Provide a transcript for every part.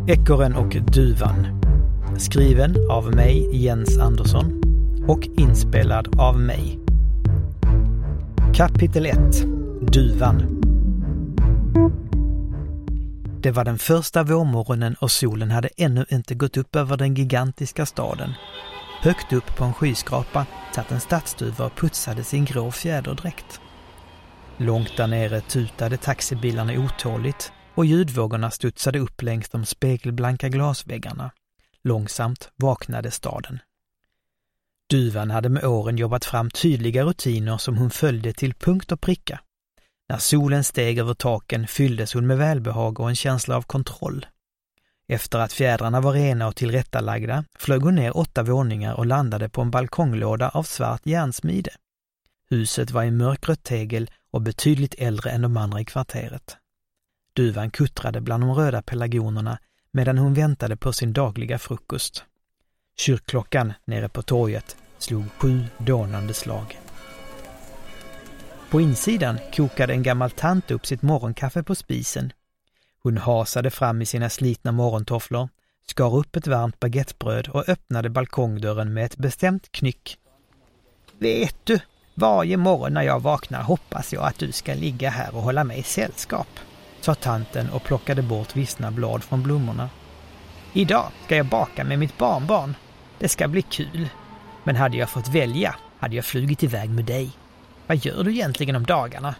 Ekorren och duvan. Skriven av mig, Jens Andersson, och inspelad av mig. Kapitel 1. Duvan. Det var den första vårmorgonen och solen hade ännu inte gått upp över den gigantiska staden. Högt upp på en skyskrapa satt en stadsduva och putsade sin grå fjäderdräkt. Långt där nere tutade taxibilarna otåligt och ljudvågorna studsade upp längs de spegelblanka glasväggarna. Långsamt vaknade staden. Duvan hade med åren jobbat fram tydliga rutiner som hon följde till punkt och pricka. När solen steg över taken fylldes hon med välbehag och en känsla av kontroll. Efter att fjädrarna var rena och tillrättalagda flög hon ner 8 våningar och landade på en balkonglåda av svart järnsmide. Huset var i mörkrött tegel och betydligt äldre än de andra i kvarteret. Duvan kuttrade bland de röda pelargonerna medan hon väntade på sin dagliga frukost. Kyrkklockan nere på torget slog 7 dånande slag. På insidan kokade en gammal tant upp sitt morgonkaffe på spisen. Hon hasade fram i sina slitna morgontofflor, skar upp ett varmt baguettebröd och öppnade balkongdörren med ett bestämt knyck. Vet du, varje morgon när jag vaknar hoppas jag att du ska ligga här och hålla mig i sällskap, sa tanten och plockade bort vissna blad från blommorna. Idag ska jag baka med mitt barnbarn. Det ska bli kul. Men hade jag fått välja hade jag flugit iväg med dig. Vad gör du egentligen om dagarna?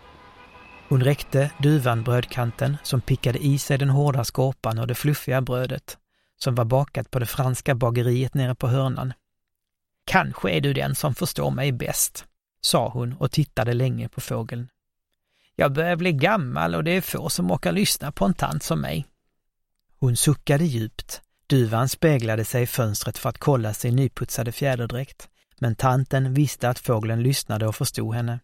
Hon räckte duvan brödkanten som pickade i sig den hårda skorpan och det fluffiga brödet som var bakat på det franska bageriet nere på hörnan. Kanske är du den som förstår mig bäst, sa hon och tittade länge på fågeln. Jag börjar bli gammal och det är få som orkar lyssna på en tant som mig. Hon suckade djupt. Duvan speglade sig i fönstret för att kolla sin nyputsade fjäderdräkt. Men tanten visste att fågeln lyssnade och förstod henne.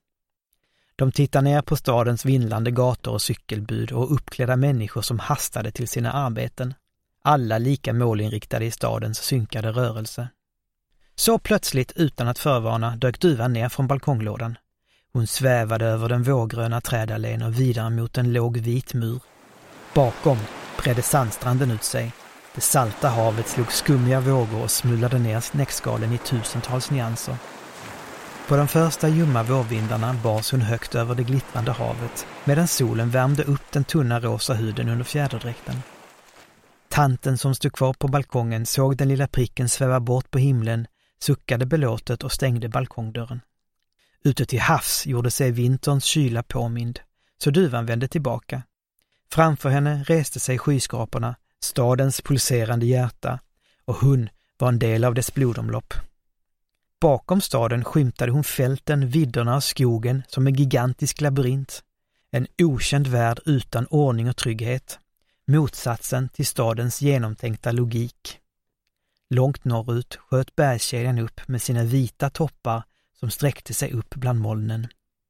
De tittade ner på stadens vindlande gator och cykelbud och uppklädda människor som hastade till sina arbeten. Alla lika målinriktade i stadens synkade rörelse. Så plötsligt utan att förvarna dök duvan ner från balkonglådan. Hon svävade över den vårgröna trädallén och vidare mot en låg vit mur. Bakom bredde sandstranden ut sig. Det salta havet slog skummiga vågor och smulade ner snäckskalen i tusentals nyanser. På de första ljumma vårvindarna bars hon högt över det glittrande havet medan solen värmde upp den tunna rosa huden under fjäderdräkten. Tanten som stod kvar på balkongen såg den lilla pricken sväva bort på himlen, suckade belåtet och stängde balkongdörren. Ute till havs gjorde sig vinterns kyla påmind, så duvan vände tillbaka. Framför henne reste sig skyskraporna, stadens pulserande hjärta, och hon var en del av dess blodomlopp. Bakom staden skymtade hon fälten, vidderna och skogen som en gigantisk labyrint. En okänd värld utan ordning och trygghet. Motsatsen till stadens genomtänkta logik. Långt norrut sköt bergskedjan upp med sina vita toppar som sträckte sig upp bland molnen.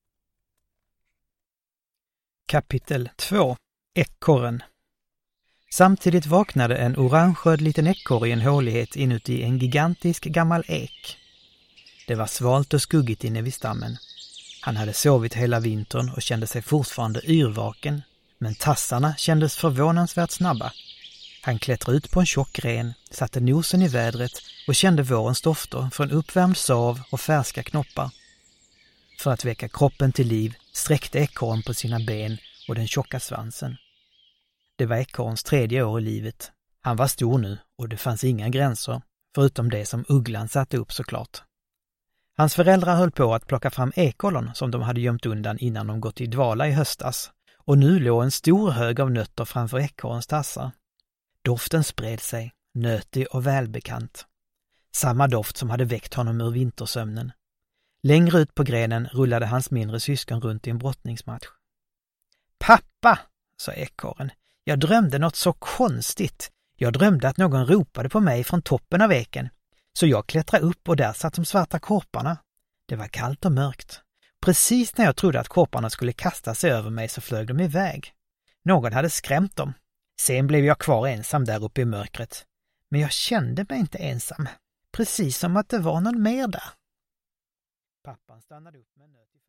Kapitel 2. Ekorren. Samtidigt vaknade en orangeröd liten ekorre i en hålighet inuti en gigantisk gammal ek. Det var svalt och skuggigt inne vid stammen. Han hade sovit hela vintern och kände sig fortfarande yrvaken, men tassarna kändes förvånansvärt snabba. Han klättrade ut på en tjock ren, satte nosen i vädret och kände vårens dofter från uppvärmd sav och färska knoppar. För att väcka kroppen till liv sträckte ekorren på sina ben och den tjocka svansen. Det var ekorrens 3:e år i livet. Han var stor nu och det fanns inga gränser, förutom det som ugglan satte upp såklart. Hans föräldrar höll på att plocka fram ekollon som de hade gömt undan innan de gått i dvala i höstas, och nu låg en stor hög av nötter framför ekorrens tassar. Doften spred sig, nötig och välbekant. Samma doft som hade väckt honom ur vintersömnen. Längre ut på grenen rullade hans mindre syskon runt i en brottningsmatch. Pappa, sa ekorren, jag drömde något så konstigt. Jag drömde att någon ropade på mig från toppen av eken. Så jag klättrade upp och där satt de svarta korparna. Det var kallt och mörkt. Precis när jag trodde att korparna skulle kasta sig över mig så flög de iväg. Någon hade skrämt dem. Sen blev jag kvar ensam där uppe i mörkret. Men jag kände mig inte ensam. Precis som att det var någon mer där. Pappan stannade upp med nöt i